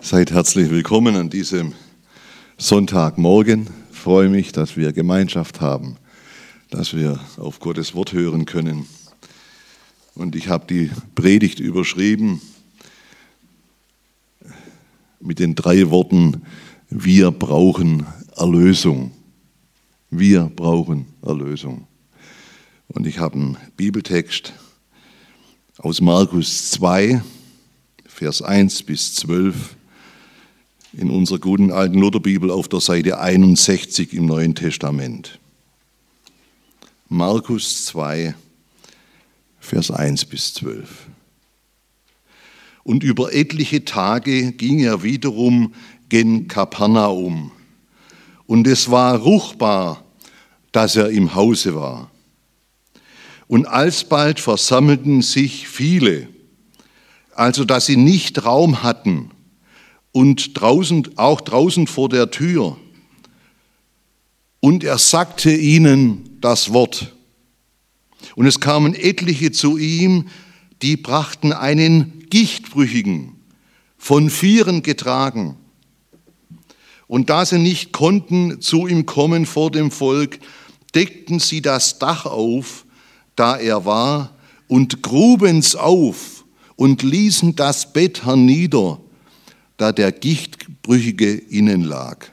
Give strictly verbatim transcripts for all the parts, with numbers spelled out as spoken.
Seid herzlich willkommen an diesem Sonntagmorgen. Ich freue mich, dass wir Gemeinschaft haben, dass wir auf Gottes Wort hören können. Und ich habe die Predigt überschrieben mit den drei Worten: Wir brauchen Erlösung. Wir brauchen Erlösung. Und ich habe einen Bibeltext aus Markus zwei, Vers eins bis zwölf. In unserer guten alten Lutherbibel auf der Seite einundsechzig im Neuen Testament. Markus zwei, Vers eins bis zwölf. Und über etliche Tage ging er wiederum gen Kapernaum. Und es war ruchbar, dass er im Hause war. Und alsbald versammelten sich viele, also dass sie nicht Raum hatten, und draußen, auch draußen vor der Tür. Und er sagte ihnen das Wort. Und es kamen etliche zu ihm, die brachten einen Gichtbrüchigen, von Vieren getragen. Und da sie nicht konnten zu ihm kommen vor dem Volk, deckten sie das Dach auf, da er war, und gruben's auf und ließen das Bett hernieder, da der Gichtbrüchige innen lag.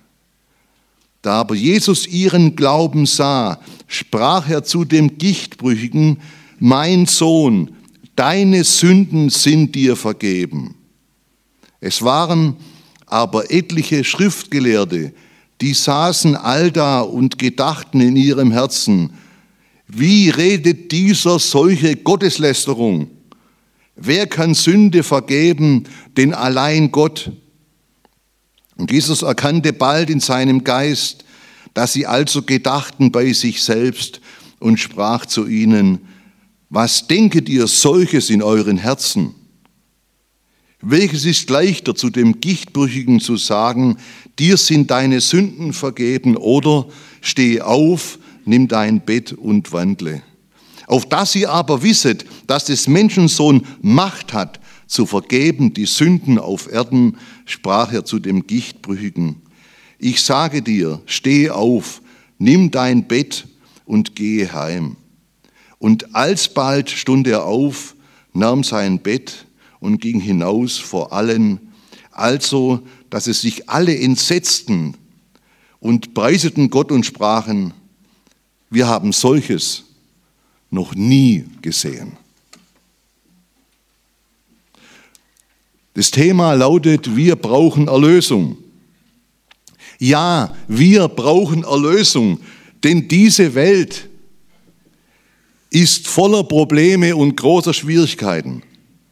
Da aber Jesus ihren Glauben sah, sprach er zu dem Gichtbrüchigen: Mein Sohn, deine Sünden sind dir vergeben. Es waren aber etliche Schriftgelehrte, die saßen allda und gedachten in ihrem Herzen: Wie redet dieser solche Gotteslästerung? Wer kann Sünde vergeben, denn allein Gott? Und Jesus erkannte bald in seinem Geist, dass sie also gedachten bei sich selbst, und sprach zu ihnen: Was denket ihr solches in euren Herzen? Welches ist leichter, zu dem Gichtbrüchigen zu sagen: Dir sind deine Sünden vergeben, oder steh auf, nimm dein Bett und wandle? Auf dass ihr aber wisset, dass des Menschensohn Macht hat, zu vergeben die Sünden auf Erden, sprach er zu dem Gichtbrüchigen: Ich sage dir, steh auf, nimm dein Bett und gehe heim. Und alsbald stund er auf, nahm sein Bett und ging hinaus vor allen, also, dass es sich alle entsetzten und preiseten Gott und sprachen: Wir haben solches noch nie gesehen. Das Thema lautet: Wir brauchen Erlösung. Ja, wir brauchen Erlösung, denn diese Welt ist voller Probleme und großer Schwierigkeiten.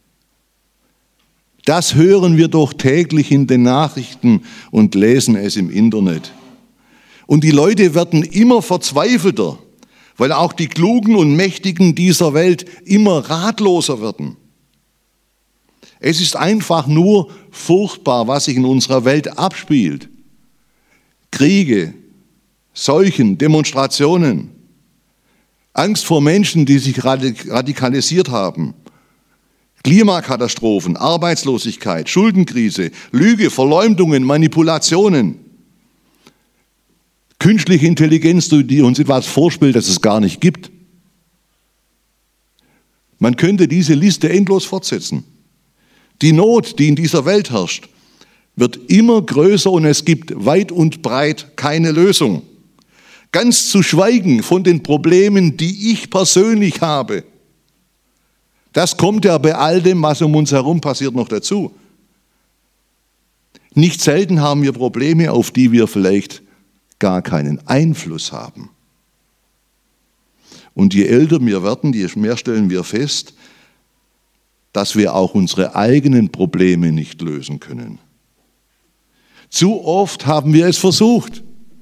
Das hören wir doch täglich in den Nachrichten und lesen es im Internet. Und die Leute werden immer verzweifelter, weil auch die Klugen und Mächtigen dieser Welt immer ratloser werden. Es ist einfach nur furchtbar, was sich in unserer Welt abspielt. Kriege, Seuchen, Demonstrationen, Angst vor Menschen, die sich radikalisiert haben, Klimakatastrophen, Arbeitslosigkeit, Schuldenkrise, Lüge, Verleumdungen, Manipulationen, künstliche Intelligenz, die uns etwas vorspielt, das es gar nicht gibt. Man könnte diese Liste endlos fortsetzen. Die Not, die in dieser Welt herrscht, wird immer größer und es gibt weit und breit keine Lösung. Ganz zu schweigen von den Problemen, die ich persönlich habe. Das kommt ja bei all dem, was um uns herum passiert, noch dazu. Nicht selten haben wir Probleme, auf die wir vielleicht gar keinen Einfluss haben. Und je älter wir werden, je mehr stellen wir fest, dass wir auch unsere eigenen Probleme nicht lösen können. Zu oft haben wir es versucht.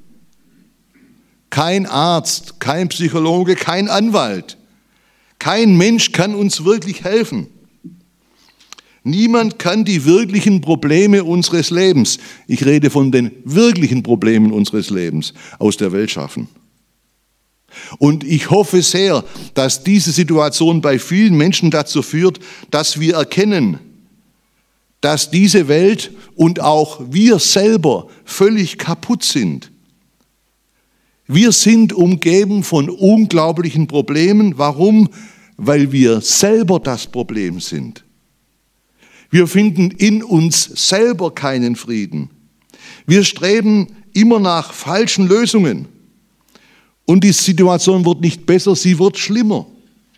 Kein Arzt, kein Psychologe, kein Anwalt, kein Mensch kann uns wirklich helfen. Niemand kann die wirklichen Probleme unseres Lebens, ich rede von den wirklichen Problemen unseres Lebens, aus der Welt schaffen. Und ich hoffe sehr, dass diese Situation bei vielen Menschen dazu führt, dass wir erkennen, dass diese Welt und auch wir selber völlig kaputt sind. Wir sind umgeben von unglaublichen Problemen. Warum? Weil wir selber das Problem sind. Wir finden in uns selber keinen Frieden. Wir streben immer nach falschen Lösungen. Und die Situation wird nicht besser, sie wird schlimmer.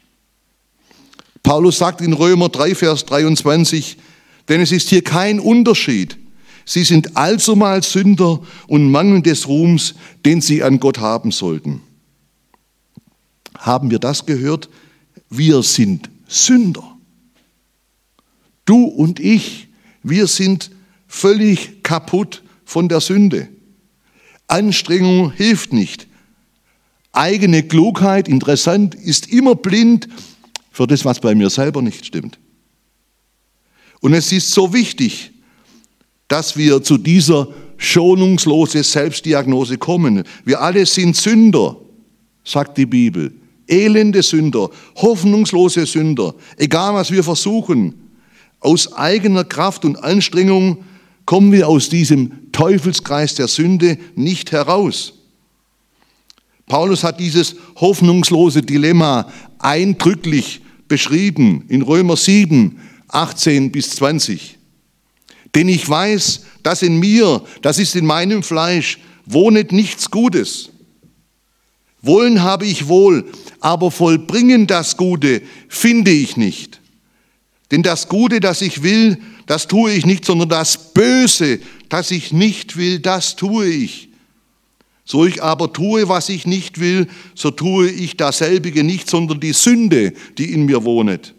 Paulus sagt in Römer drei, Vers dreiundzwanzig, denn es ist hier kein Unterschied. Sie sind allzumal Sünder und mangeln des Ruhms, den sie an Gott haben sollten. Haben wir das gehört? Wir sind Sünder. Du und ich, wir sind völlig kaputt von der Sünde. Anstrengung hilft nicht. Eigene Klugheit, interessant, ist immer blind für das, was bei mir selber nicht stimmt. Und es ist so wichtig, dass wir zu dieser schonungslosen Selbstdiagnose kommen. Wir alle sind Sünder, sagt die Bibel. Elende Sünder, hoffnungslose Sünder, egal was wir versuchen. Aus eigener Kraft und Anstrengung kommen wir aus diesem Teufelskreis der Sünde nicht heraus. Paulus hat dieses hoffnungslose Dilemma eindrücklich beschrieben in Römer sieben, achtzehn bis zwanzig. Denn ich weiß, dass in mir, das ist in meinem Fleisch, wohnet nichts Gutes. Wollen habe ich wohl, aber vollbringen das Gute finde ich nicht. Denn das Gute, das ich will, das tue ich nicht, sondern das Böse, das ich nicht will, das tue ich. So ich aber tue, was ich nicht will, so tue ich dasselbige nicht, sondern die Sünde, die in mir wohnet.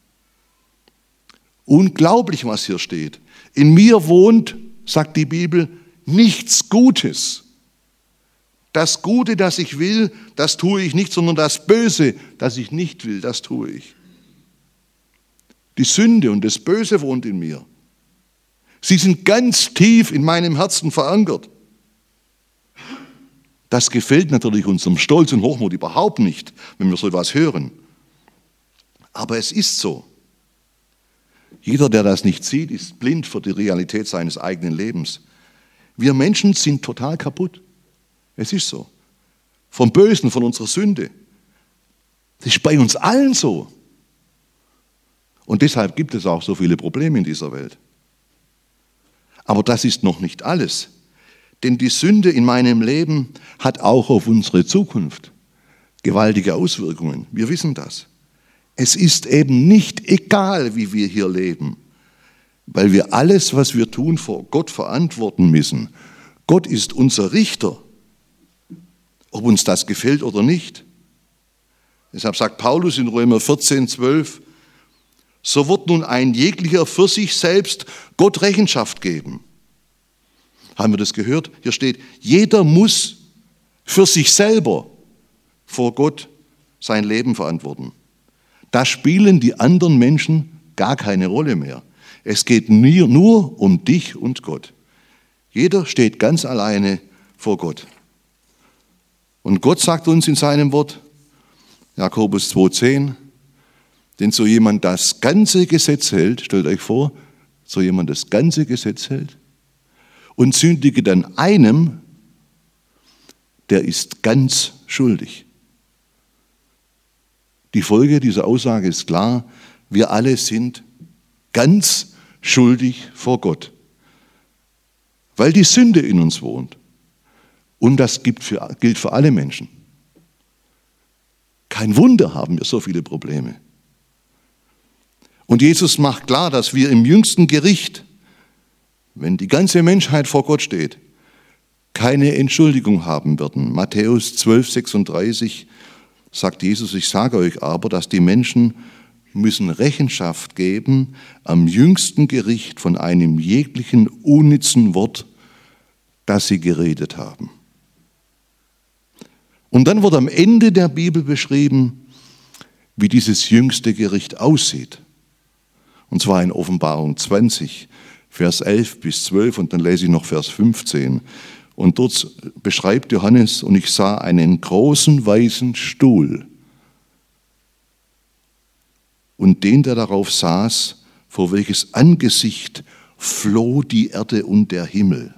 Unglaublich, was hier steht. In mir wohnt, sagt die Bibel, nichts Gutes. Das Gute, das ich will, das tue ich nicht, sondern das Böse, das ich nicht will, das tue ich. Die Sünde und das Böse wohnt in mir. Sie sind ganz tief in meinem Herzen verankert. Das gefällt natürlich unserem Stolz und Hochmut überhaupt nicht, wenn wir so etwas hören. Aber es ist so. Jeder, der das nicht sieht, ist blind für die Realität seines eigenen Lebens. Wir Menschen sind total kaputt. Es ist so. Vom Bösen, von unserer Sünde. Das ist bei uns allen so. Und deshalb gibt es auch so viele Probleme in dieser Welt. Aber das ist noch nicht alles. Denn die Sünde in meinem Leben hat auch auf unsere Zukunft gewaltige Auswirkungen. Wir wissen das. Es ist eben nicht egal, wie wir hier leben, weil wir alles, was wir tun, vor Gott verantworten müssen. Gott ist unser Richter, ob uns das gefällt oder nicht. Deshalb sagt Paulus in Römer vierzehn, zwölf, so wird nun ein jeglicher für sich selbst Gott Rechenschaft geben. Haben wir das gehört? Hier steht, jeder muss für sich selber vor Gott sein Leben verantworten. Da spielen die anderen Menschen gar keine Rolle mehr. Es geht nur um dich und Gott. Jeder steht ganz alleine vor Gott. Und Gott sagt uns in seinem Wort, Jakobus zwei, zehn, denn so jemand das ganze Gesetz hält, stellt euch vor, so jemand das ganze Gesetz hält und sündige dann einem, der ist ganz schuldig. Die Folge dieser Aussage ist klar, wir alle sind ganz schuldig vor Gott, weil die Sünde in uns wohnt. Und das gilt für, gilt für alle Menschen. Kein Wunder haben wir so viele Probleme. Und Jesus macht klar, dass wir im jüngsten Gericht, wenn die ganze Menschheit vor Gott steht, keine Entschuldigung haben werden. Matthäus zwölf, sechsunddreißig sagt Jesus, ich sage euch aber, dass die Menschen müssen Rechenschaft geben am jüngsten Gericht von einem jeglichen unnützen Wort, das sie geredet haben. Und dann wird am Ende der Bibel beschrieben, wie dieses jüngste Gericht aussieht. Und zwar in Offenbarung zwanzig, Vers elf bis zwölf und dann lese ich noch Vers fünfzehn. Und dort beschreibt Johannes, und ich sah einen großen weißen Stuhl und den, der darauf saß, vor welches Angesicht floh die Erde und der Himmel.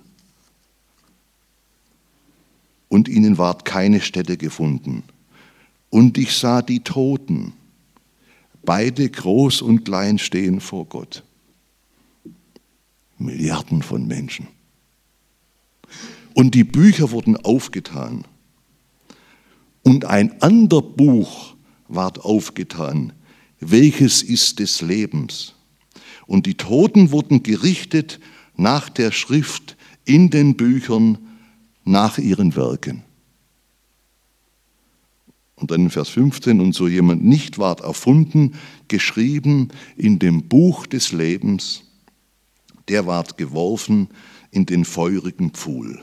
Und ihnen ward keine Stätte gefunden. Und ich sah die Toten, beide groß und klein, stehen vor Gott. Milliarden von Menschen. Und die Bücher wurden aufgetan. Und ein ander Buch ward aufgetan, welches ist des Lebens. Und die Toten wurden gerichtet nach der Schrift in den Büchern, nach ihren Werken. Und dann in Vers fünfzehn, und so jemand nicht ward erfunden, geschrieben in dem Buch des Lebens, der ward geworfen in den feurigen Pfuhl.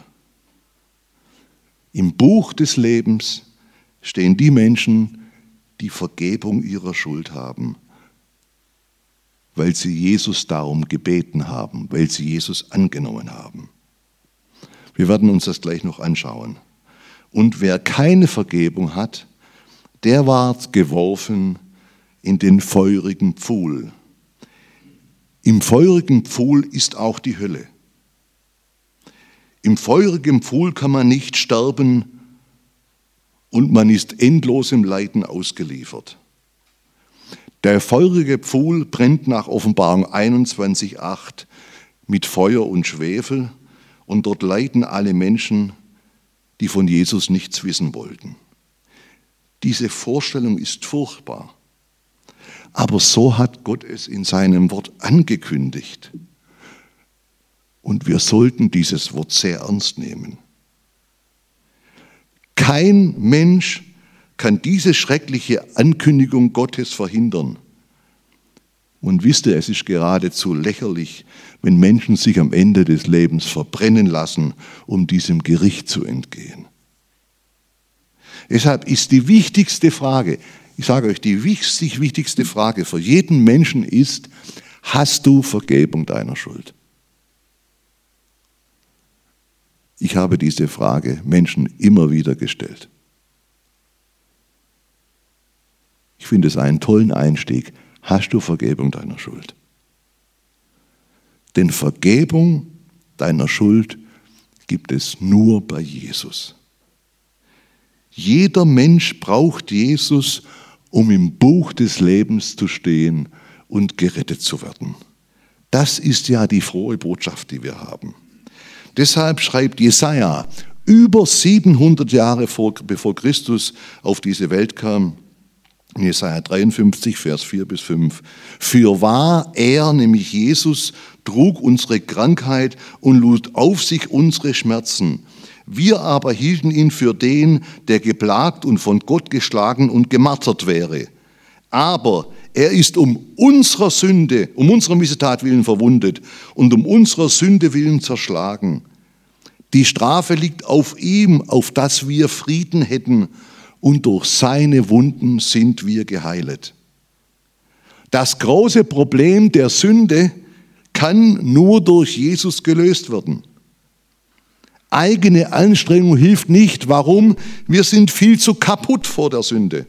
Im Buch des Lebens stehen die Menschen, die Vergebung ihrer Schuld haben, weil sie Jesus darum gebeten haben, weil sie Jesus angenommen haben. Wir werden uns das gleich noch anschauen. Und wer keine Vergebung hat, der ward geworfen in den feurigen Pfuhl. Im feurigen Pfuhl ist auch die Hölle. Im feurigen Pfuhl kann man nicht sterben und man ist endlosem Leiden ausgeliefert. Der feurige Pfuhl brennt nach Offenbarung einundzwanzig acht mit Feuer und Schwefel und dort leiden alle Menschen, die von Jesus nichts wissen wollten. Diese Vorstellung ist furchtbar. Aber so hat Gott es in seinem Wort angekündigt. Und wir sollten dieses Wort sehr ernst nehmen. Kein Mensch kann diese schreckliche Ankündigung Gottes verhindern. Und wisst ihr, es ist geradezu lächerlich, wenn Menschen sich am Ende des Lebens verbrennen lassen, um diesem Gericht zu entgehen. Deshalb ist die wichtigste Frage, ich sage euch, die wichtigste Frage für jeden Menschen ist, hast du Vergebung deiner Schuld? Ich habe diese Frage Menschen immer wieder gestellt. Ich finde es einen tollen Einstieg. Hast du Vergebung deiner Schuld? Denn Vergebung deiner Schuld gibt es nur bei Jesus. Jeder Mensch braucht Jesus, um im Buch des Lebens zu stehen und gerettet zu werden. Das ist ja die frohe Botschaft, die wir haben. Deshalb schreibt Jesaja, über siebenhundert Jahre vor, bevor Christus auf diese Welt kam, in Jesaja dreiundfünfzig, Vers vier bis fünf, fürwahr, er, nämlich Jesus, trug unsere Krankheit und lud auf sich unsere Schmerzen. Wir aber hielten ihn für den, der geplagt und von Gott geschlagen und gemartert wäre. Aber er ist um unserer Sünde, um unserer Missetat willen verwundet und um unserer Sünde willen zerschlagen. Die Strafe liegt auf ihm, auf dass wir Frieden hätten, und durch seine Wunden sind wir geheilet. Das große Problem der Sünde kann nur durch Jesus gelöst werden. Eigene Anstrengung hilft nicht. Warum? Wir sind viel zu kaputt vor der Sünde.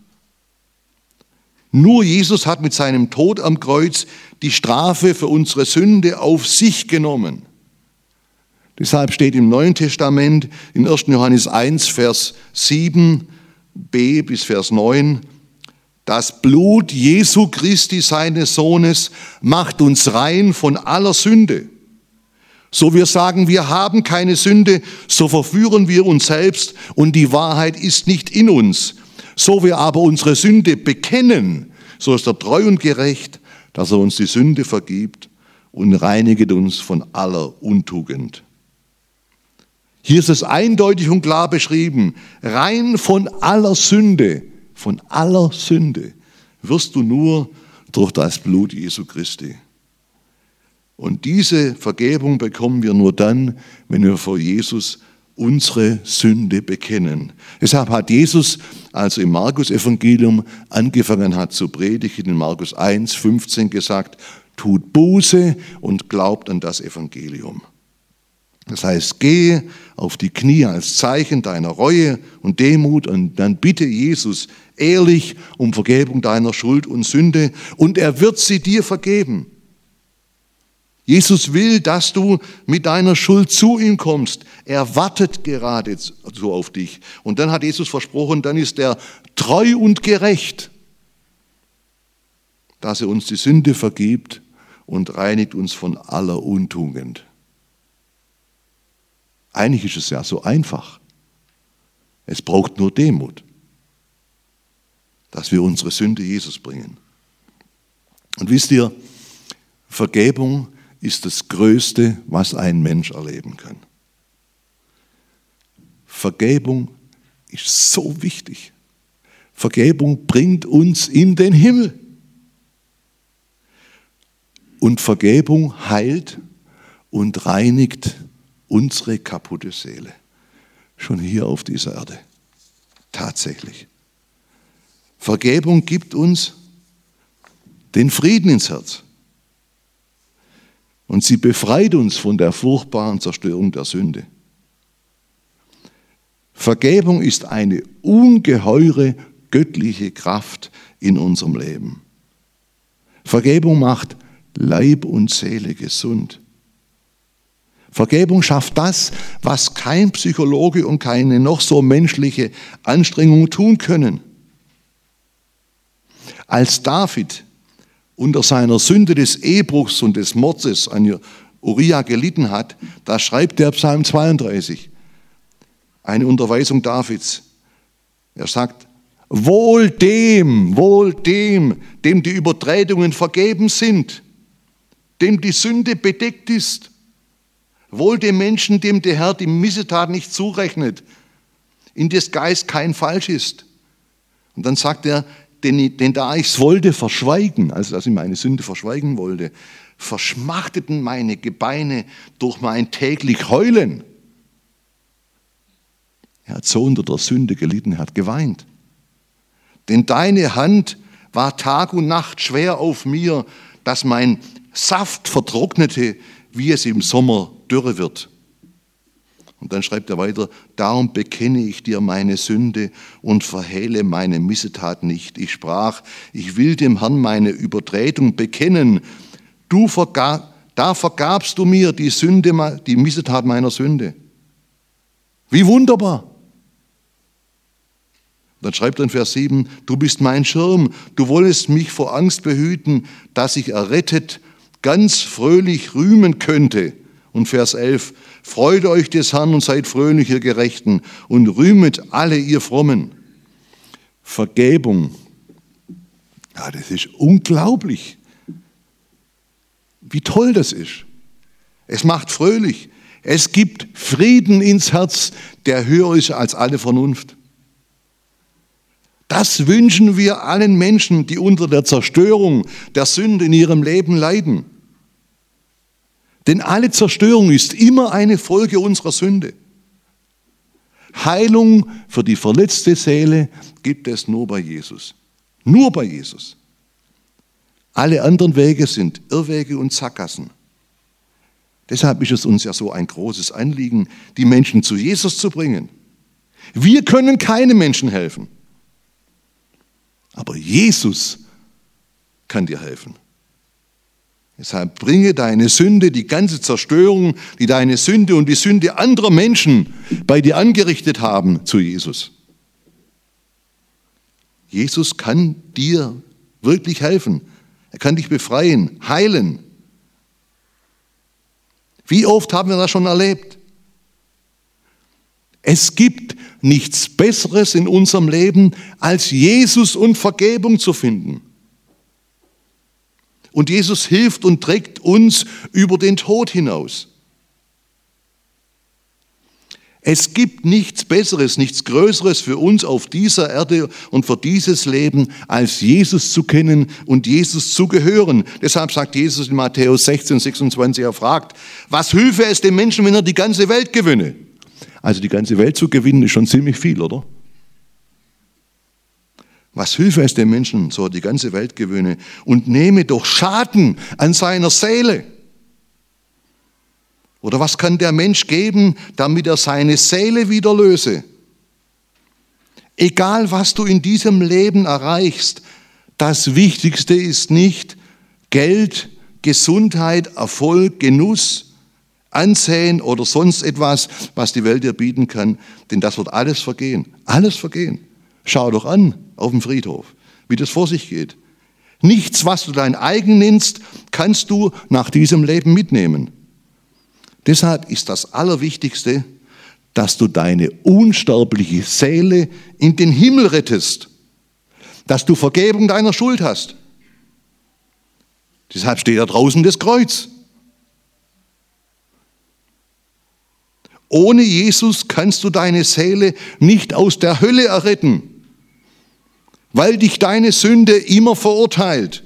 Nur Jesus hat mit seinem Tod am Kreuz die Strafe für unsere Sünde auf sich genommen. Deshalb steht im Neuen Testament in erster Johannes eins, Vers sieben b bis Vers neun, das Blut Jesu Christi, seines Sohnes, macht uns rein von aller Sünde. So wir sagen, wir haben keine Sünde, so verführen wir uns selbst und die Wahrheit ist nicht in uns. So wir aber unsere Sünde bekennen, so ist er treu und gerecht, dass er uns die Sünde vergibt und reiniget uns von aller Untugend. Hier ist es eindeutig und klar beschrieben, rein von aller Sünde, von aller Sünde wirst du nur durch das Blut Jesu Christi. Und diese Vergebung bekommen wir nur dann, wenn wir vor Jesus unsere Sünde bekennen. Deshalb hat Jesus, als er im Markus-Evangelium angefangen hat zu predigen, in Markus eins, fünfzehn gesagt, tut Buße und glaubt an das Evangelium. Das heißt, gehe auf die Knie als Zeichen deiner Reue und Demut und dann bitte Jesus ehrlich um Vergebung deiner Schuld und Sünde und er wird sie dir vergeben. Jesus will, dass du mit deiner Schuld zu ihm kommst. Er wartet gerade so auf dich. Und dann hat Jesus versprochen, dann ist er treu und gerecht, dass er uns die Sünde vergibt und reinigt uns von aller Untugend. Eigentlich ist es ja so einfach. Es braucht nur Demut, dass wir unsere Sünde Jesus bringen. Und wisst ihr, Vergebung ist das Größte, was ein Mensch erleben kann. Vergebung ist so wichtig. Vergebung bringt uns in den Himmel. Und Vergebung heilt und reinigt unsere kaputte Seele. Schon hier auf dieser Erde. Tatsächlich. Vergebung gibt uns den Frieden ins Herz. Und sie befreit uns von der furchtbaren Zerstörung der Sünde. Vergebung ist eine ungeheure göttliche Kraft in unserem Leben. Vergebung macht Leib und Seele gesund. Vergebung schafft das, was kein Psychologe und keine noch so menschliche Anstrengung tun können. Als David unter seiner Sünde des Ehebruchs und des Mordes an Uria gelitten hat, da schreibt der Psalm zweiunddreißig, eine Unterweisung Davids. Er sagt, wohl dem, wohl dem, dem die Übertretungen vergeben sind, dem die Sünde bedeckt ist, wohl dem Menschen, dem der Herr die Missetat nicht zurechnet, in des Geist kein Falsch ist. Und dann sagt er, Denn, denn da ich es wollte verschweigen, also dass ich meine Sünde verschweigen wollte, verschmachteten meine Gebeine durch mein täglich Heulen. Er hat so unter der Sünde gelitten, er hat geweint. Denn deine Hand war Tag und Nacht schwer auf mir, dass mein Saft vertrocknete, wie es im Sommer dürre wird. Und dann schreibt er weiter, darum bekenne ich dir meine Sünde und verhehle meine Missetat nicht. Ich sprach, ich will dem Herrn meine Übertretung bekennen. Du vergab, da vergabst du mir die Sünde, die Missetat meiner Sünde. Wie wunderbar. Dann schreibt er in Vers sieben, du bist mein Schirm, du wolltest mich vor Angst behüten, dass ich errettet ganz fröhlich rühmen könnte. Und Vers elf, freut euch des Herrn und seid fröhlich, ihr Gerechten, und rühmet alle, ihr Frommen. Vergebung, ja, das ist unglaublich, wie toll das ist. Es macht fröhlich, es gibt Frieden ins Herz, der höher ist als alle Vernunft. Das wünschen wir allen Menschen, die unter der Zerstörung der Sünde in ihrem Leben leiden. Denn alle Zerstörung ist immer eine Folge unserer Sünde. Heilung für die verletzte Seele gibt es nur bei Jesus. Nur bei Jesus. Alle anderen Wege sind Irrwege und Sackgassen. Deshalb ist es uns ja so ein großes Anliegen, die Menschen zu Jesus zu bringen. Wir können keinem Menschen helfen. Aber Jesus kann dir helfen. Deshalb bringe deine Sünde, die ganze Zerstörung, die deine Sünde und die Sünde anderer Menschen bei dir angerichtet haben, zu Jesus. Jesus kann dir wirklich helfen. Er kann dich befreien, heilen. Wie oft haben wir das schon erlebt? Es gibt nichts Besseres in unserem Leben, als Jesus und Vergebung zu finden. Und Jesus hilft und trägt uns über den Tod hinaus. Es gibt nichts Besseres, nichts Größeres für uns auf dieser Erde und für dieses Leben, als Jesus zu kennen und Jesus zu gehören. Deshalb sagt Jesus in Matthäus sechzehn, sechsundzwanzig, er fragt, was hülfe es dem Menschen, wenn er die ganze Welt gewinne? Also die ganze Welt zu gewinnen, ist schon ziemlich viel, oder? Was hülfe es dem Menschen, so er die ganze Welt gewinne und nehme doch Schaden an seiner Seele? Oder was kann der Mensch geben, damit er seine Seele wieder löse? Egal, was du in diesem Leben erreichst, das Wichtigste ist nicht Geld, Gesundheit, Erfolg, Genuss, Ansehen oder sonst etwas, was die Welt dir bieten kann, denn das wird alles vergehen. Alles vergehen. Schau doch an auf dem Friedhof, wie das vor sich geht. Nichts, was du dein eigen nennst, kannst du nach diesem Leben mitnehmen. Deshalb ist das Allerwichtigste, dass du deine unsterbliche Seele in den Himmel rettest, dass du Vergebung deiner Schuld hast. Deshalb steht da draußen das Kreuz. Ohne Jesus kannst du deine Seele nicht aus der Hölle erretten, weil dich deine Sünde immer verurteilt.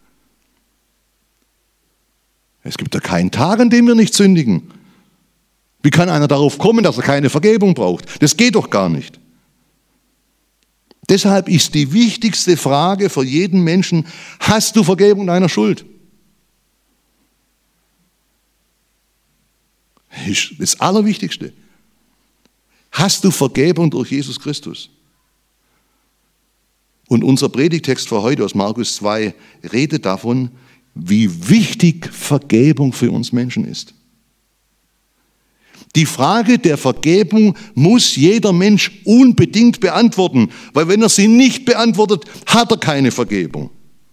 Es gibt ja keinen Tag, an dem wir nicht sündigen. Wie kann einer darauf kommen, dass er keine Vergebung braucht? Das geht doch gar nicht. Deshalb ist die wichtigste Frage für jeden Menschen: Hast du Vergebung deiner Schuld? Das ist das Allerwichtigste. Hast du Vergebung durch Jesus Christus? Und unser Predigtext für heute aus Markus zwei redet davon, wie wichtig Vergebung für uns Menschen ist. Die Frage der Vergebung muss jeder Mensch unbedingt beantworten, weil wenn er sie nicht beantwortet, hat er keine Vergebung.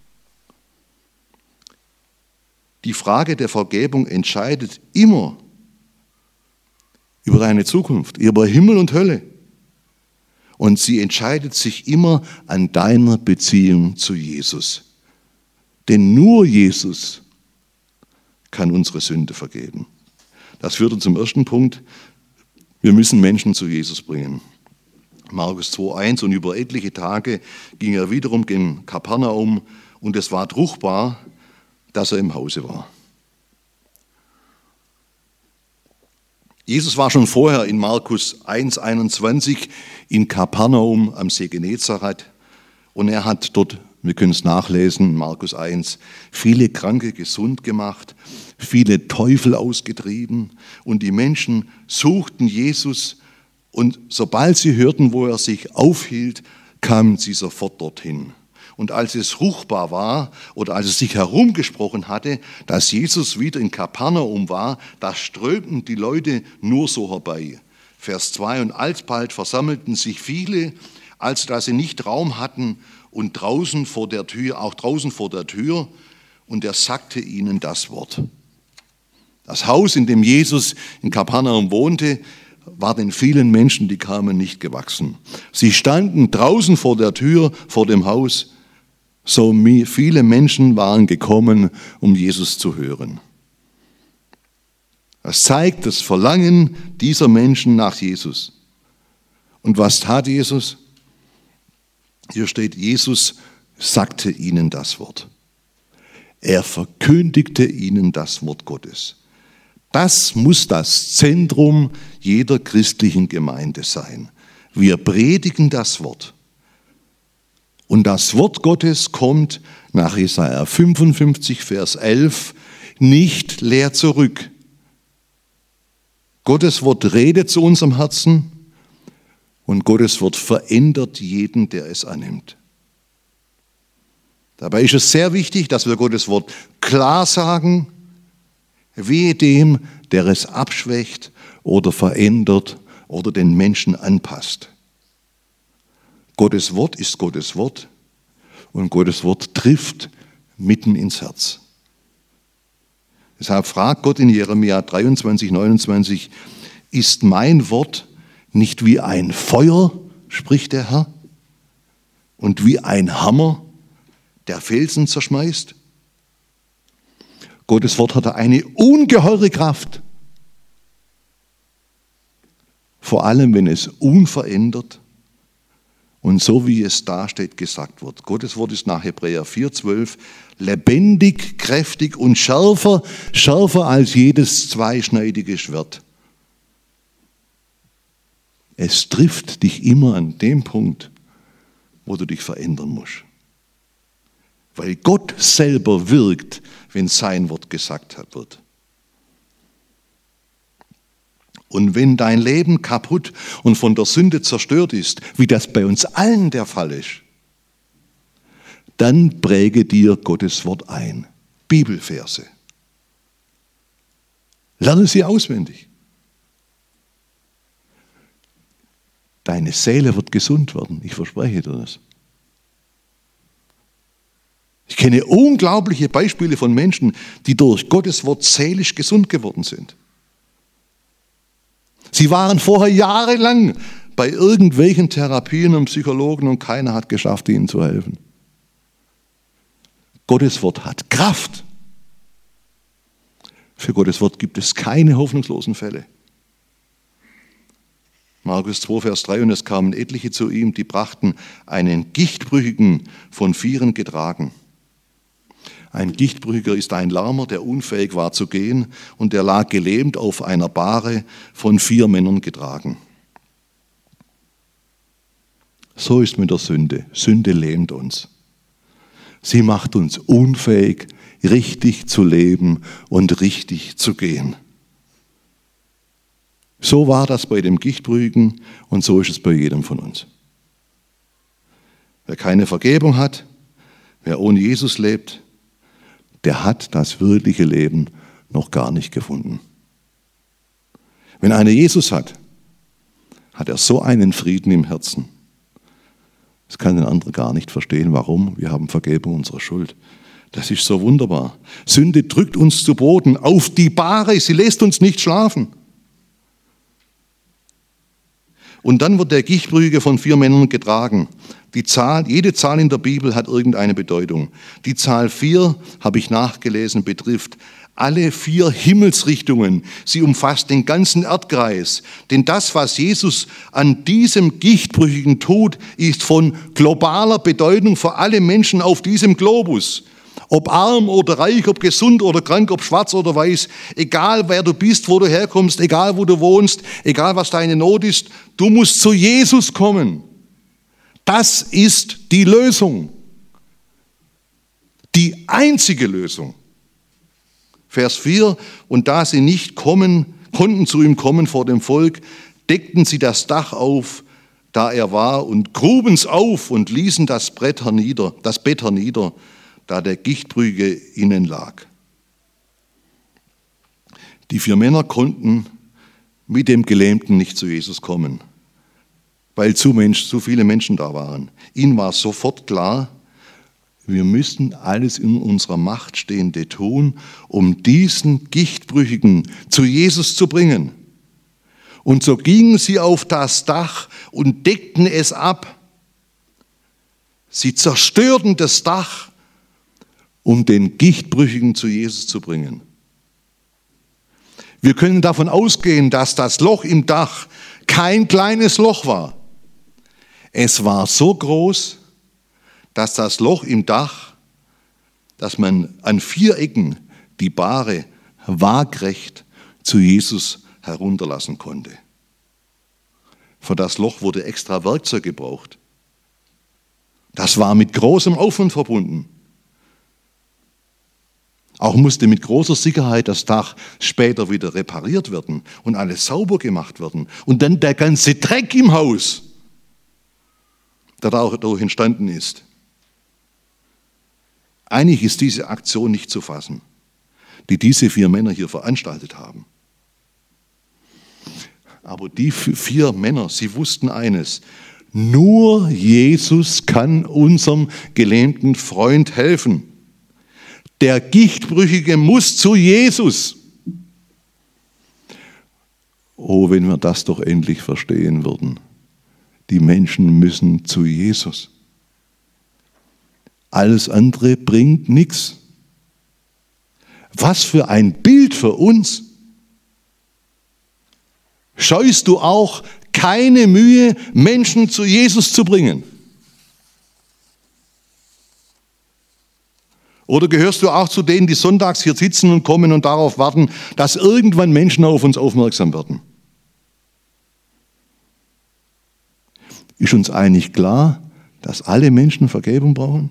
Die Frage der Vergebung entscheidet immer über deine Zukunft, über Himmel und Hölle. Und sie entscheidet sich immer an deiner Beziehung zu Jesus. Denn nur Jesus kann unsere Sünde vergeben. Das führt uns zum ersten Punkt. Wir müssen Menschen zu Jesus bringen. Markus zwei eins: Und über etliche Tage ging er wiederum gen Kapernaum, und es war ruchbar, dass er im Hause war. Jesus war schon vorher in Markus eins einundzwanzig in Kapernaum am See Genezareth, und er hat dort, wir können es nachlesen, Markus eins, viele Kranke gesund gemacht, viele Teufel ausgetrieben, und die Menschen suchten Jesus, und sobald sie hörten, wo er sich aufhielt, kamen sie sofort dorthin. Und als es ruchbar war oder als es sich herumgesprochen hatte, dass Jesus wieder in Kapernaum war, da strömten die Leute nur so herbei. Vers zwei: Und alsbald versammelten sich viele, als dass sie nicht Raum hatten, und draußen vor der Tür, auch draußen vor der Tür, und er sagte ihnen das Wort. Das Haus, in dem Jesus in Kapernaum wohnte, war den vielen Menschen, die kamen, nicht gewachsen. Sie standen draußen vor der Tür, vor dem Haus. So viele Menschen waren gekommen, um Jesus zu hören. Das zeigt das Verlangen dieser Menschen nach Jesus. Und was tat Jesus? Hier steht, Jesus sagte ihnen das Wort. Er verkündigte ihnen das Wort Gottes. Das muss das Zentrum jeder christlichen Gemeinde sein. Wir predigen das Wort. Und das Wort Gottes kommt nach Jesaja fünfundfünfzig, Vers elf, nicht leer zurück. Gottes Wort redet zu unserem Herzen, und Gottes Wort verändert jeden, der es annimmt. Dabei ist es sehr wichtig, dass wir Gottes Wort klar sagen, wehe dem, der es abschwächt oder verändert oder den Menschen anpasst. Gottes Wort ist Gottes Wort, und Gottes Wort trifft mitten ins Herz. Deshalb fragt Gott in Jeremia dreiundzwanzig, neunundzwanzig, ist mein Wort nicht wie ein Feuer, spricht der Herr, und wie ein Hammer, der Felsen zerschmeißt? Gottes Wort hat eine ungeheure Kraft, vor allem wenn es unverändert und so wie es dasteht gesagt wird. Gottes Wort ist nach Hebräer vier zwölf lebendig, kräftig und schärfer, schärfer als jedes zweischneidige Schwert. Es trifft dich immer an dem Punkt, wo du dich verändern musst. Weil Gott selber wirkt, wenn sein Wort gesagt wird. Und wenn dein Leben kaputt und von der Sünde zerstört ist, wie das bei uns allen der Fall ist, dann präge dir Gottes Wort ein. Bibelverse. Lerne sie auswendig. Deine Seele wird gesund werden, ich verspreche dir das. Ich kenne unglaubliche Beispiele von Menschen, die durch Gottes Wort seelisch gesund geworden sind. Sie waren vorher jahrelang bei irgendwelchen Therapien und Psychologen und keiner hat geschafft, ihnen zu helfen. Gottes Wort hat Kraft. Für Gottes Wort gibt es keine hoffnungslosen Fälle. Markus zwei, Vers drei, und es kamen etliche zu ihm, die brachten einen Gichtbrüchigen von Vieren getragen. Ein Gichtbrüchiger ist ein Lahmer, der unfähig war zu gehen, und der lag gelähmt auf einer Bahre von vier Männern getragen. So ist mit der Sünde. Sünde lähmt uns. Sie macht uns unfähig, richtig zu leben und richtig zu gehen. So war das bei dem Gichtbrüchigen und so ist es bei jedem von uns. Wer keine Vergebung hat, wer ohne Jesus lebt, der hat das wirkliche Leben noch gar nicht gefunden. Wenn einer Jesus hat, hat er so einen Frieden im Herzen. Das kann ein anderer gar nicht verstehen. Warum? Wir haben Vergebung unserer Schuld. Das ist so wunderbar. Sünde drückt uns zu Boden, auf die Bahre, sie lässt uns nicht schlafen. Und dann wird der Gichtbrüchige von vier Männern getragen. Die Zahl, jede Zahl in der Bibel hat irgendeine Bedeutung. Die Zahl vier, habe ich nachgelesen, betrifft alle vier Himmelsrichtungen. Sie umfasst den ganzen Erdkreis. Denn das, was Jesus an diesem Gichtbrüchigen tut, ist von globaler Bedeutung für alle Menschen auf diesem Globus. Ob arm oder reich, ob gesund oder krank, ob schwarz oder weiß, egal wer du bist, wo du herkommst, egal wo du wohnst, egal was deine Not ist, du musst zu Jesus kommen. Das ist die Lösung. Die einzige Lösung. Vers vier, und da sie nicht kommen, konnten zu ihm kommen vor dem Volk, deckten sie das Dach auf, da er war, und gruben's auf und ließen das Brett hernieder, das Bett hernieder, da der Gichtbrüchige innen lag. Die vier Männer konnten mit dem Gelähmten nicht zu Jesus kommen, weil zu, Mensch, zu viele Menschen da waren. Ihnen war sofort klar, wir müssen alles in unserer Macht Stehende tun, um diesen Gichtbrüchigen zu Jesus zu bringen. Und so gingen sie auf das Dach und deckten es ab. Sie zerstörten das Dach, um den Gichtbrüchigen zu Jesus zu bringen. Wir können davon ausgehen, dass das Loch im Dach kein kleines Loch war. Es war so groß, dass das Loch im Dach, dass man an vier Ecken die Bahre waagrecht zu Jesus herunterlassen konnte. Für das Loch wurde extra Werkzeug gebraucht. Das war mit großem Aufwand verbunden. Auch musste mit großer Sicherheit das Dach später wieder repariert werden und alles sauber gemacht werden. Und dann der ganze Dreck im Haus, der dadurch entstanden ist. Eigentlich ist diese Aktion nicht zu fassen, die diese vier Männer hier veranstaltet haben. Aber die vier Männer, sie wussten eines: Nur Jesus kann unserem gelähmten Freund helfen. Der Gichtbrüchige muss zu Jesus. Oh, wenn wir das doch endlich verstehen würden. Die Menschen müssen zu Jesus. Alles andere bringt nichts. Was für ein Bild für uns. Scheust du auch keine Mühe, Menschen zu Jesus zu bringen? Oder gehörst du auch zu denen, die sonntags hier sitzen und kommen und darauf warten, dass irgendwann Menschen auf uns aufmerksam werden? Ist uns eigentlich klar, dass alle Menschen Vergebung brauchen?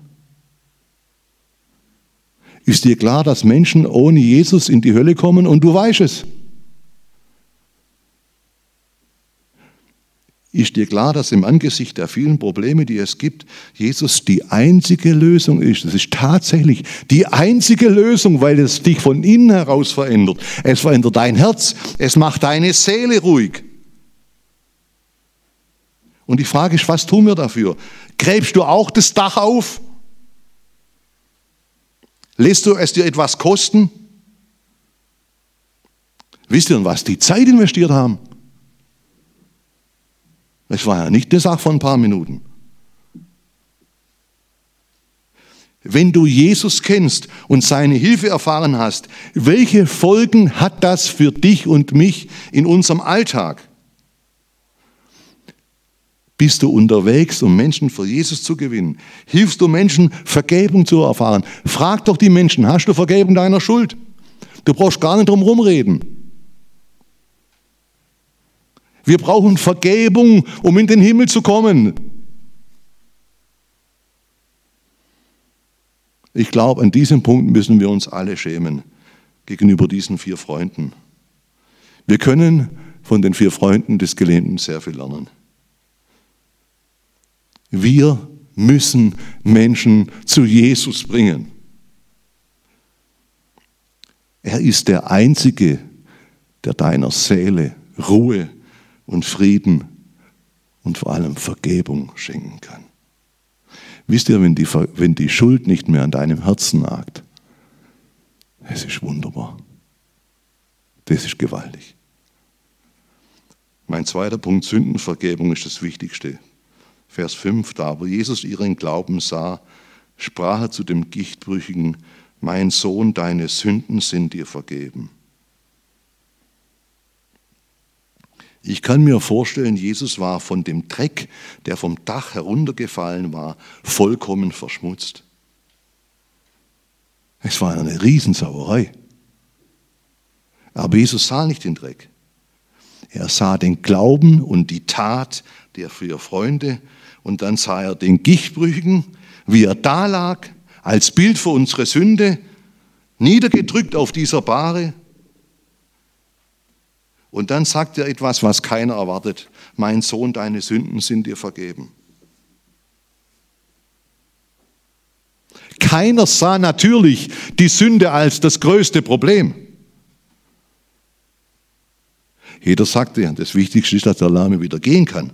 Ist dir klar, dass Menschen ohne Jesus in die Hölle kommen und du weißt es? Ist dir klar, dass im Angesicht der vielen Probleme, die es gibt, Jesus die einzige Lösung ist? Es ist tatsächlich die einzige Lösung, weil es dich von innen heraus verändert. Es verändert dein Herz, es macht deine Seele ruhig. Und die Frage ist, was tun wir dafür? Gräbst du auch das Dach auf? Lässt du es dir etwas kosten? Wisst ihr, was die Zeit investiert haben? Es war ja nicht eine Sache von ein paar Minuten. Wenn du Jesus kennst und seine Hilfe erfahren hast, welche Folgen hat das für dich und mich in unserem Alltag? Bist du unterwegs, um Menschen für Jesus zu gewinnen? Hilfst du Menschen, Vergebung zu erfahren? Frag doch die Menschen, hast du Vergebung deiner Schuld? Du brauchst gar nicht drum rumreden. Wir brauchen Vergebung, um in den Himmel zu kommen. Ich glaube, an diesem Punkt müssen wir uns alle schämen gegenüber diesen vier Freunden. Wir können von den vier Freunden des Gelähmten sehr viel lernen. Wir müssen Menschen zu Jesus bringen. Er ist der Einzige, der deiner Seele Ruhe und Frieden und vor allem Vergebung schenken kann. Wisst ihr, wenn die, wenn die Schuld nicht mehr an deinem Herzen nagt, es ist wunderbar. Das ist gewaltig. Mein zweiter Punkt, Sündenvergebung, ist das Wichtigste. Vers fünf, da aber Jesus ihren Glauben sah, sprach er zu dem Gichtbrüchigen, mein Sohn, deine Sünden sind dir vergeben. Ich kann mir vorstellen, Jesus war von dem Dreck, der vom Dach heruntergefallen war, vollkommen verschmutzt. Es war eine Riesensauerei. Aber Jesus sah nicht den Dreck. Er sah den Glauben und die Tat der vier Freunde und dann sah er den Gichtbrüchigen, wie er da lag, als Bild für unsere Sünde, niedergedrückt auf dieser Bahre. Und dann sagt er etwas, was keiner erwartet. Mein Sohn, deine Sünden sind dir vergeben. Keiner sah natürlich die Sünde als das größte Problem. Jeder sagte, das Wichtigste ist, dass der Lahme wieder gehen kann.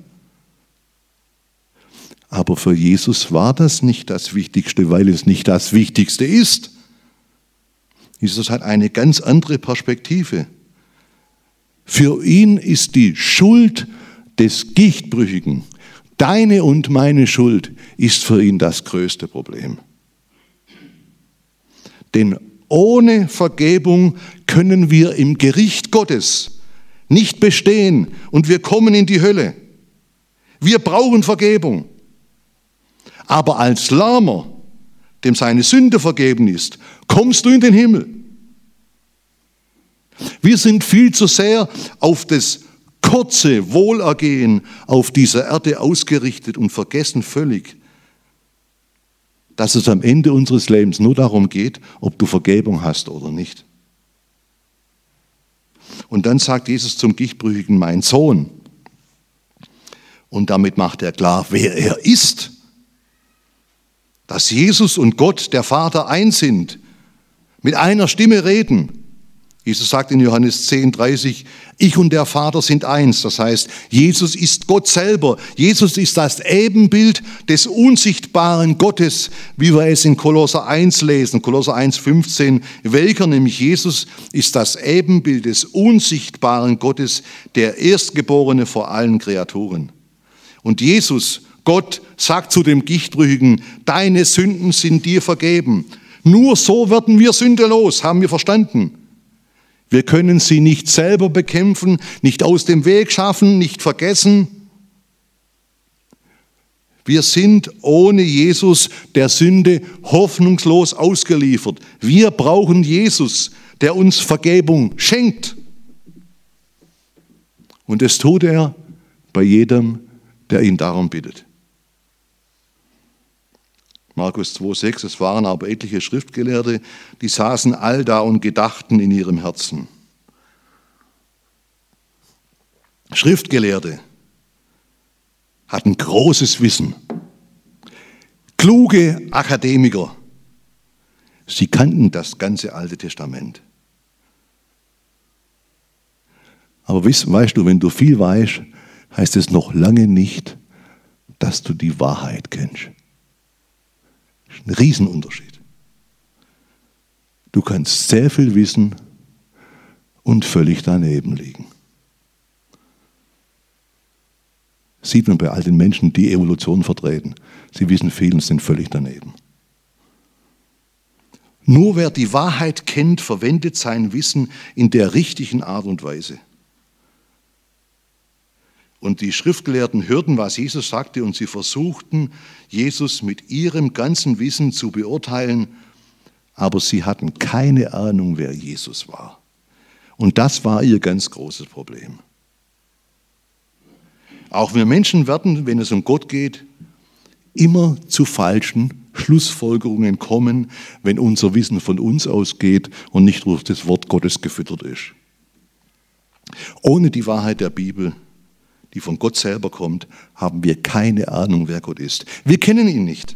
Aber für Jesus war das nicht das Wichtigste, weil es nicht das Wichtigste ist. Jesus hat eine ganz andere Perspektive. Für ihn ist die Schuld des Gichtbrüchigen, deine und meine Schuld, ist für ihn das größte Problem. Denn ohne Vergebung können wir im Gericht Gottes nicht bestehen und wir kommen in die Hölle. Wir brauchen Vergebung. Aber als Lahmer, dem seine Sünde vergeben ist, kommst du in den Himmel. Wir sind viel zu sehr auf das kurze Wohlergehen auf dieser Erde ausgerichtet und vergessen völlig, dass es am Ende unseres Lebens nur darum geht, ob du Vergebung hast oder nicht. Und dann sagt Jesus zum Gichtbrüchigen, mein Sohn. Und damit macht er klar, wer er ist. Dass Jesus und Gott, der Vater, eins sind, mit einer Stimme reden. Jesus sagt in Johannes zehn, dreißig, ich und der Vater sind eins. Das heißt, Jesus ist Gott selber. Jesus ist das Ebenbild des unsichtbaren Gottes, wie wir es in Kolosser eins lesen. Kolosser eins, fünfzehn, welcher nämlich Jesus ist das Ebenbild des unsichtbaren Gottes, der Erstgeborene vor allen Kreaturen. Und Jesus, Gott, sagt zu dem Gichtbrüchigen, deine Sünden sind dir vergeben. Nur so werden wir sündelos, haben wir verstanden. Wir können sie nicht selber bekämpfen, nicht aus dem Weg schaffen, nicht vergessen. Wir sind ohne Jesus der Sünde hoffnungslos ausgeliefert. Wir brauchen Jesus, der uns Vergebung schenkt. Und das tut er bei jedem, der ihn darum bittet. Markus zwei, sechs, es waren aber etliche Schriftgelehrte, die saßen allda und gedachten in ihrem Herzen. Schriftgelehrte, hatten großes Wissen. Kluge Akademiker. Sie kannten das ganze Alte Testament. Aber weißt, weißt du, wenn du viel weißt, heißt es noch lange nicht, dass du die Wahrheit kennst. Das ist ein Riesenunterschied. Du kannst sehr viel wissen und völlig daneben liegen. Sieht man bei all den Menschen, die Evolution vertreten. Sie wissen viel und sind völlig daneben. Nur wer die Wahrheit kennt, verwendet sein Wissen in der richtigen Art und Weise. Und die Schriftgelehrten hörten, was Jesus sagte, und sie versuchten, Jesus mit ihrem ganzen Wissen zu beurteilen, aber sie hatten keine Ahnung, wer Jesus war. Und das war ihr ganz großes Problem. Auch wir Menschen werden, wenn es um Gott geht, immer zu falschen Schlussfolgerungen kommen, wenn unser Wissen von uns ausgeht und nicht durch das Wort Gottes gefüttert ist. Ohne die Wahrheit der Bibel, die von Gott selber kommt, haben wir keine Ahnung, wer Gott ist. Wir kennen ihn nicht.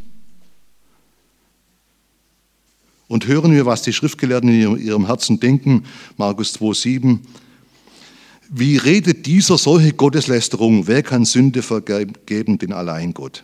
Und hören wir, was die Schriftgelehrten in ihrem Herzen denken, Markus zwei, sieben. Wie redet dieser solche Gotteslästerung? Wer kann Sünde vergeben, denn allein Gott?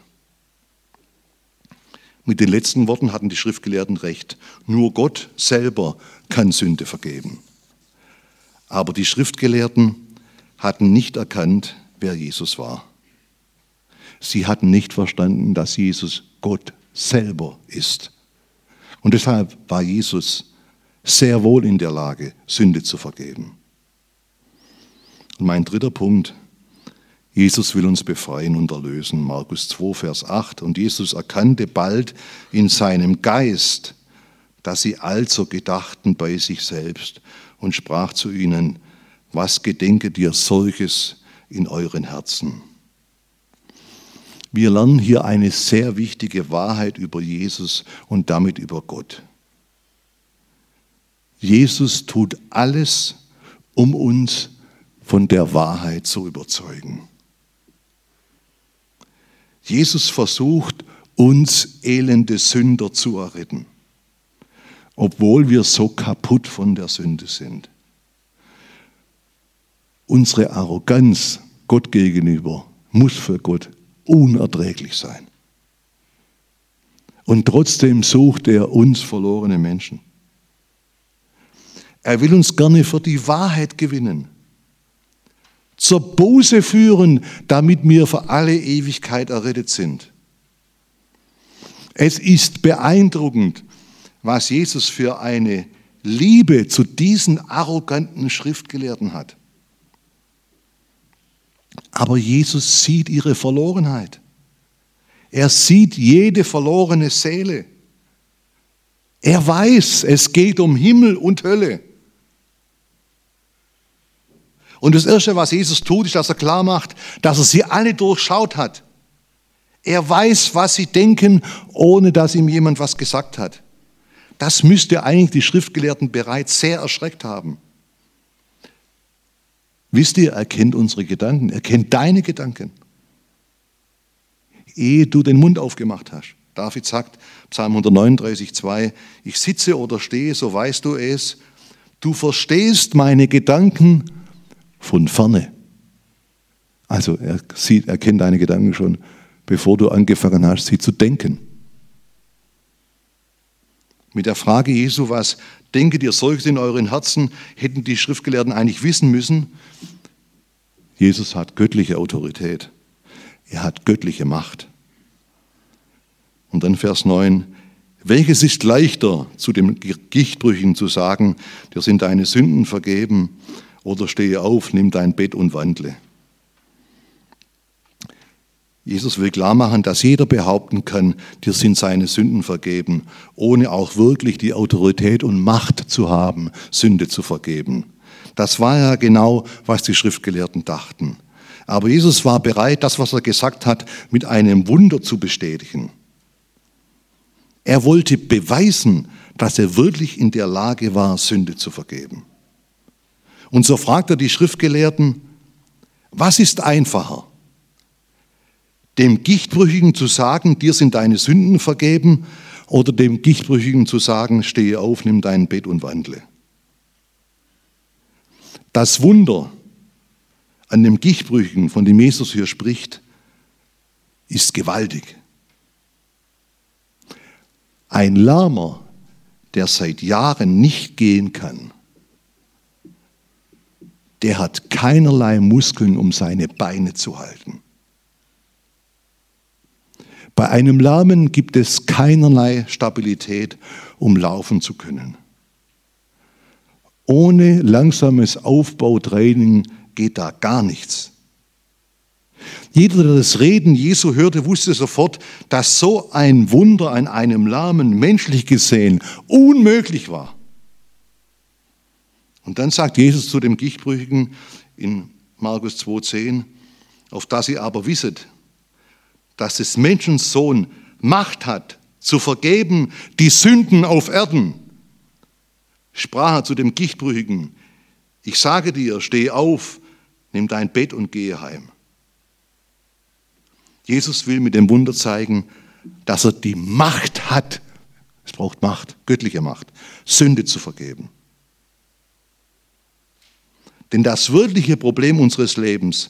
Mit den letzten Worten hatten die Schriftgelehrten recht. Nur Gott selber kann Sünde vergeben. Aber die Schriftgelehrten hatten nicht erkannt, wer Jesus war. Sie hatten nicht verstanden, dass Jesus Gott selber ist. Und deshalb war Jesus sehr wohl in der Lage, Sünde zu vergeben. Und mein dritter Punkt, Jesus will uns befreien und erlösen. Markus zwei, Vers acht. Und Jesus erkannte bald in seinem Geist, dass sie also gedachten bei sich selbst und sprach zu ihnen, was gedenket ihr solches in euren Herzen? Wir lernen hier eine sehr wichtige Wahrheit über Jesus und damit über Gott. Jesus tut alles, um uns von der Wahrheit zu überzeugen. Jesus versucht, uns elende Sünder zu erretten, obwohl wir so kaputt von der Sünde sind. Unsere Arroganz Gott gegenüber muss für Gott unerträglich sein. Und trotzdem sucht er uns verlorene Menschen. Er will uns gerne für die Wahrheit gewinnen, zur Buße führen, damit wir für alle Ewigkeit errettet sind. Es ist beeindruckend, was Jesus für eine Liebe zu diesen arroganten Schriftgelehrten hat. Aber Jesus sieht ihre Verlorenheit. Er sieht jede verlorene Seele. Er weiß, es geht um Himmel und Hölle. Und das Erste, was Jesus tut, ist, dass er klar macht, dass er sie alle durchschaut hat. Er weiß, was sie denken, ohne dass ihm jemand was gesagt hat. Das müsste eigentlich die Schriftgelehrten bereits sehr erschreckt haben. Wisst ihr, er kennt unsere Gedanken, er kennt deine Gedanken. Ehe du den Mund aufgemacht hast. David sagt, Psalm hundertneununddreißig, zwei, ich sitze oder stehe, so weißt du es, du verstehst meine Gedanken von ferne. Also er sieht, er kennt deine Gedanken schon, bevor du angefangen hast, sie zu denken. Mit der Frage Jesu, was denket ihr solches in euren Herzen, hätten die Schriftgelehrten eigentlich wissen müssen, Jesus hat göttliche Autorität. Er hat göttliche Macht. Und dann Vers neun, welches ist leichter, zu dem Gichtbrüchigen zu sagen, dir sind deine Sünden vergeben, oder stehe auf, nimm dein Bett und wandle. Jesus will klar machen, dass jeder behaupten kann, dir sind seine Sünden vergeben, ohne auch wirklich die Autorität und Macht zu haben, Sünde zu vergeben. Das war ja genau, was die Schriftgelehrten dachten. Aber Jesus war bereit, das, was er gesagt hat, mit einem Wunder zu bestätigen. Er wollte beweisen, dass er wirklich in der Lage war, Sünde zu vergeben. Und so fragt er die Schriftgelehrten, was ist einfacher? Dem Gichtbrüchigen zu sagen, dir sind deine Sünden vergeben, oder dem Gichtbrüchigen zu sagen, stehe auf, nimm dein Bett und wandle. Das Wunder an dem Gichtbrüchigen, von dem Jesus hier spricht, ist gewaltig. Ein Lahmer, der seit Jahren nicht gehen kann, der hat keinerlei Muskeln, um seine Beine zu halten. Bei einem Lahmen gibt es keinerlei Stabilität, um laufen zu können. Ohne langsames Aufbautraining geht da gar nichts. Jeder, der das Reden Jesu hörte, wusste sofort, dass so ein Wunder an einem Lahmen menschlich gesehen unmöglich war. Und dann sagt Jesus zu dem Gichtbrüchigen in Markus zwei zehn, auf dass ihr aber wisset, dass des Menschen Sohn Macht hat, zu vergeben die Sünden auf Erden, sprach er zu dem Gichtbrüchigen, ich sage dir, steh auf, nimm dein Bett und gehe heim. Jesus will mit dem Wunder zeigen, dass er die Macht hat, es braucht Macht, göttliche Macht, Sünde zu vergeben. Denn das wirkliche Problem unseres Lebens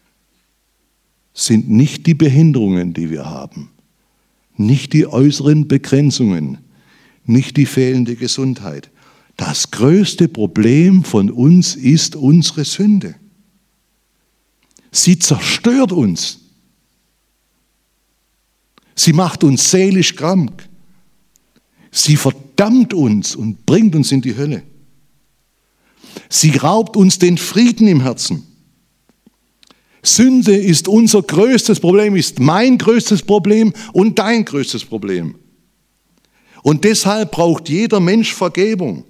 sind nicht die Behinderungen, die wir haben, nicht die äußeren Begrenzungen, nicht die fehlende Gesundheit. Das größte Problem von uns ist unsere Sünde. Sie zerstört uns. Sie macht uns seelisch krank. Sie verdammt uns und bringt uns in die Hölle. Sie raubt uns den Frieden im Herzen. Sünde ist unser größtes Problem, ist mein größtes Problem und dein größtes Problem. Und deshalb braucht jeder Mensch Vergebung.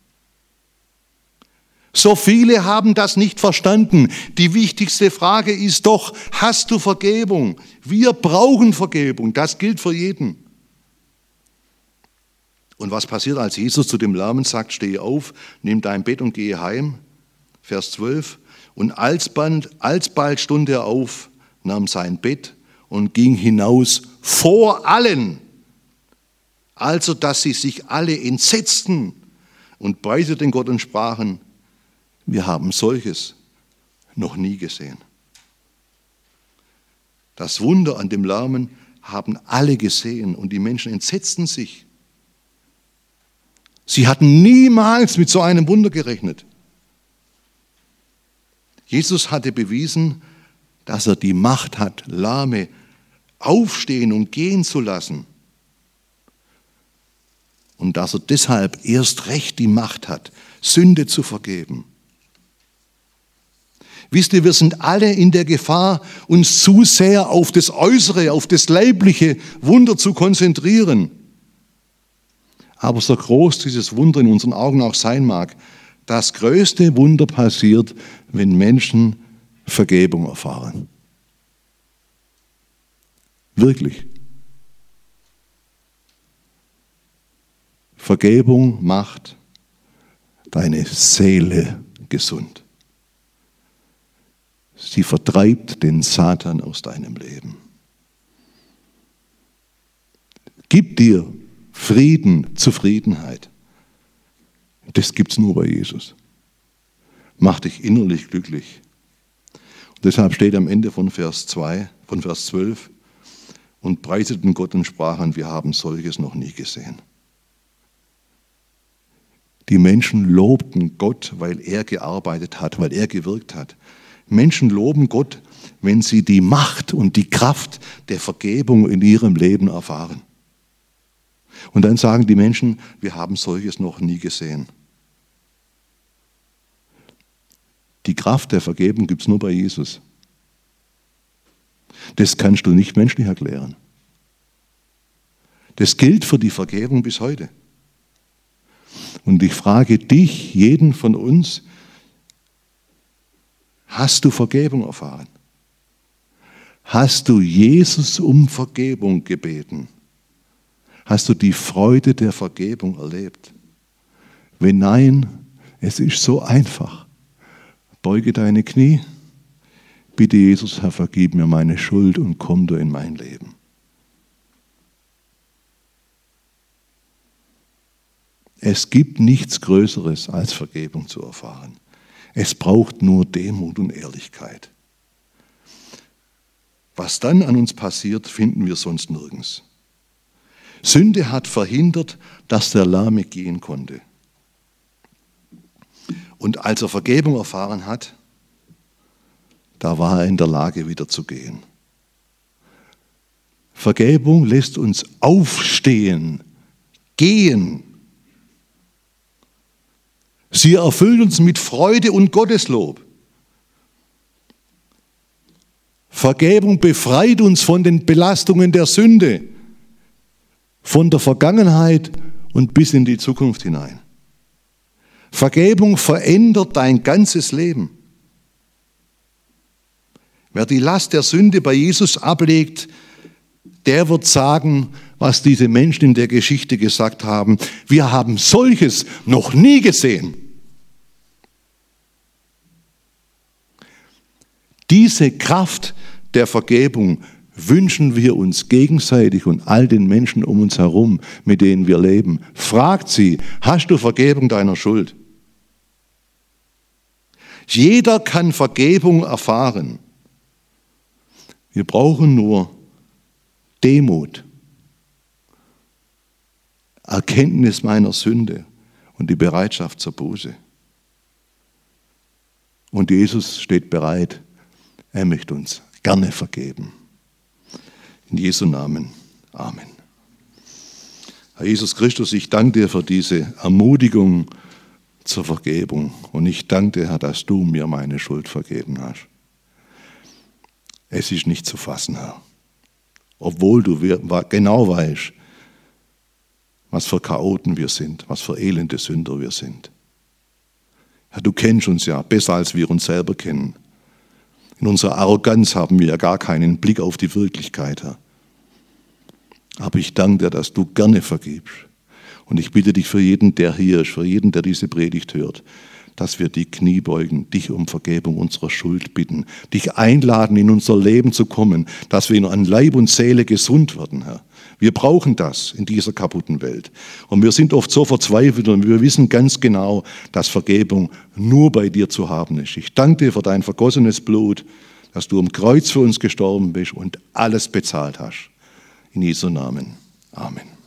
So viele haben das nicht verstanden. Die wichtigste Frage ist doch, hast du Vergebung? Wir brauchen Vergebung, das gilt für jeden. Und was passiert, als Jesus zu dem Lahmen sagt, stehe auf, nimm dein Bett und gehe heim? Vers zwölf. Und alsbald, alsbald stund er auf, nahm sein Bett und ging hinaus vor allen. Also, dass sie sich alle entsetzten und preiseten Gott und sprachen, wir haben solches noch nie gesehen. Das Wunder an dem Lahmen haben alle gesehen und die Menschen entsetzten sich. Sie hatten niemals mit so einem Wunder gerechnet. Jesus hatte bewiesen, dass er die Macht hat, Lahme aufstehen und gehen zu lassen. Und dass er deshalb erst recht die Macht hat, Sünde zu vergeben. Wisst ihr, wir sind alle in der Gefahr, uns zu sehr auf das Äußere, auf das leibliche Wunder zu konzentrieren. Aber so groß dieses Wunder in unseren Augen auch sein mag, das größte Wunder passiert, wenn Menschen Vergebung erfahren. Wirklich. Vergebung macht deine Seele gesund. Sie vertreibt den Satan aus deinem Leben. Gib dir Frieden, Zufriedenheit. Das gibt es nur bei Jesus. Mach dich innerlich glücklich. Und deshalb steht am Ende von Vers zwei, von Vers zwölf, und preiseten Gott und sprachen, wir haben solches noch nie gesehen. Die Menschen lobten Gott, weil er gearbeitet hat, weil er gewirkt hat. Menschen loben Gott, wenn sie die Macht und die Kraft der Vergebung in ihrem Leben erfahren. Und dann sagen die Menschen, wir haben solches noch nie gesehen. Die Kraft der Vergebung gibt es nur bei Jesus. Das kannst du nicht menschlich erklären. Das gilt für die Vergebung bis heute. Und ich frage dich, jeden von uns, hast du Vergebung erfahren? Hast du Jesus um Vergebung gebeten? Hast du die Freude der Vergebung erlebt? Wenn nein, es ist so einfach. Beuge deine Knie, Bitte Jesus, Herr, vergib mir meine Schuld und komm du in mein Leben. Es gibt nichts Größeres, als Vergebung zu erfahren. Es braucht nur Demut und Ehrlichkeit. Was dann an uns passiert, finden wir sonst nirgends. Sünde hat verhindert, dass der Lahme gehen konnte. Und als er Vergebung erfahren hat, da war er in der Lage, wieder zu gehen. Vergebung lässt uns aufstehen, gehen. Sie erfüllt uns mit Freude und Gotteslob. Vergebung befreit uns von den Belastungen der Sünde, von der Vergangenheit und bis in die Zukunft hinein. Vergebung verändert dein ganzes Leben. Wer die Last der Sünde bei Jesus ablegt, der wird sagen, was diese Menschen in der Geschichte gesagt haben: Wir haben solches noch nie gesehen. Diese Kraft der Vergebung wünschen wir uns gegenseitig und all den Menschen um uns herum, mit denen wir leben. Fragt sie: Hast du Vergebung deiner Schuld? Jeder kann Vergebung erfahren. Wir brauchen nur Demut, Erkenntnis meiner Sünde und die Bereitschaft zur Buße. Und Jesus steht bereit. Er möchte uns gerne vergeben. In Jesu Namen. Amen. Herr Jesus Christus, ich danke dir für diese Ermutigung zur Vergebung. Und ich danke dir, Herr, dass du mir meine Schuld vergeben hast. Es ist nicht zu fassen, Herr. Obwohl du genau weißt, was für Chaoten wir sind, was für elende Sünder wir sind. Herr, du kennst uns ja besser, als wir uns selber kennen. In unserer Arroganz haben wir ja gar keinen Blick auf die Wirklichkeit, Herr. Aber ich danke dir, dass du gerne vergibst. Und ich bitte dich für jeden, der hier ist, für jeden, der diese Predigt hört, dass wir die Knie beugen, dich um Vergebung unserer Schuld bitten, dich einladen, in unser Leben zu kommen, dass wir an Leib und Seele gesund werden, Herr. Wir brauchen das in dieser kaputten Welt. Und wir sind oft so verzweifelt und wir wissen ganz genau, dass Vergebung nur bei dir zu haben ist. Ich danke dir für dein vergossenes Blut, dass du am Kreuz für uns gestorben bist und alles bezahlt hast. In Jesu Namen. Amen.